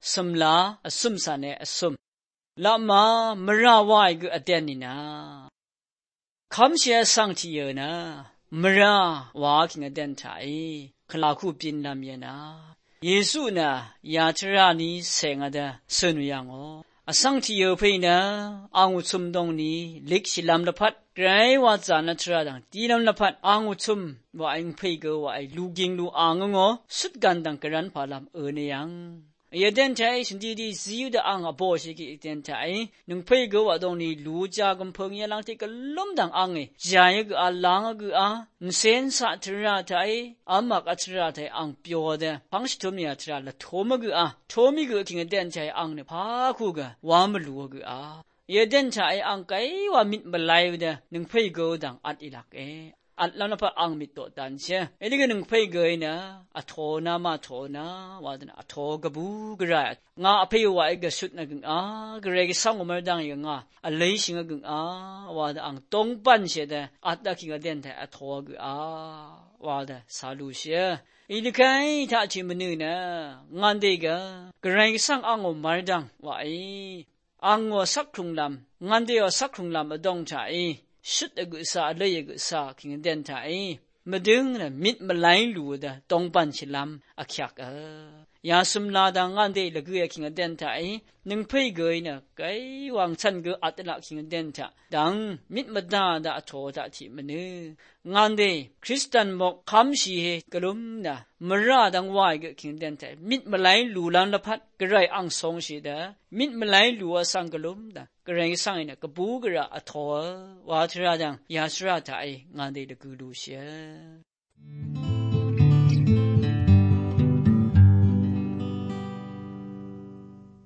สมลาอสุมสาเนอสุมละมามราวายกุอเดนินาคำเสียสังทีเยนะมราวาคิงอเดนไทคลาคูปินลำเยนะเยซูนะยาทรานีเสงอดาสนุยังโออสังทีเยเพนะอังอุชุมดงนี้ลิกชิลำละพัดไกรวาจานัทราดังตีลำละพัดอังอุชุมว่าไอ้เพยกว่าไอ้ลูกิงลูอังงอสุดกันดังกรันพาลำเนยังยเดนใจฉันดีซิวดาอังอโบชิกิเดนใจนึงเพยกว่าตรงนี้ลูจากัมพงยลังที่กล้มดังอังเอจายกอาลังกนเซนสัตระไทยอามักอัตระไทยอังเปียวเดพังสตุมีอัตระละโทมกโทมิกคิงเดนใจอังเนพาคูกวามลูกยเดนใจอังไกว่ามิดบลายวเดนึงเพยกดังอัดอิลักอัดแล้วนะพะอังมิดโตตันเชเอลิกนึงเพยเกยนะอโทนามาโทนาวาดนะอโทกบูกระไรงาอเพยวาไอกสุดนะกึงกระไรก็สังอมดังยังอเลสิงกึงวาดอังตงปันเชเดอัดตะคิงเดนแต่อโทกวาดสาลูเชอีลิกไอถ้าชิมนึนะงานเดกกระไรก็สังอังอมดังว่าไออังวสักครุงลำงานเดียวสักครุงลำอดงใจชุดกุศลเลยกุศลคิงเดนไทยมาดึงนะมิดมาไล่ลูดตองปันชิลำอักยักยาสมลาดังงานเดลกุยคิงเดนไทยนึงเพยเกยนะไกวางชันกุอัตละคิงเดนไทยดังมิดมาดาดาโทดาทิมันงานเดคริสตันบอกคำชีเฮกลุมนะมราดังวายกคิงเดนไทยมิดมาไล่ลูลันละพัดกระไรอังสงชีดามิดมาไล่ลูสังกลุมดากระไรสังนะกบูกระอัทววาทราดังยาสราไทยงานเดลกุลูเช